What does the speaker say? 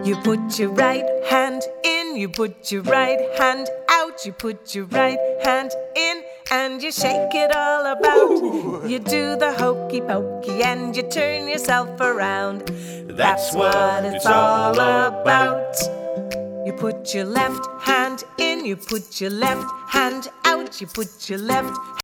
You put your right hand in, you put your right hand out, you put your right hand in, and you shake it all about. You do the hokey pokey and you turn yourself around. That's what it's all about. You put your left hand in, you put your left hand out, you put your left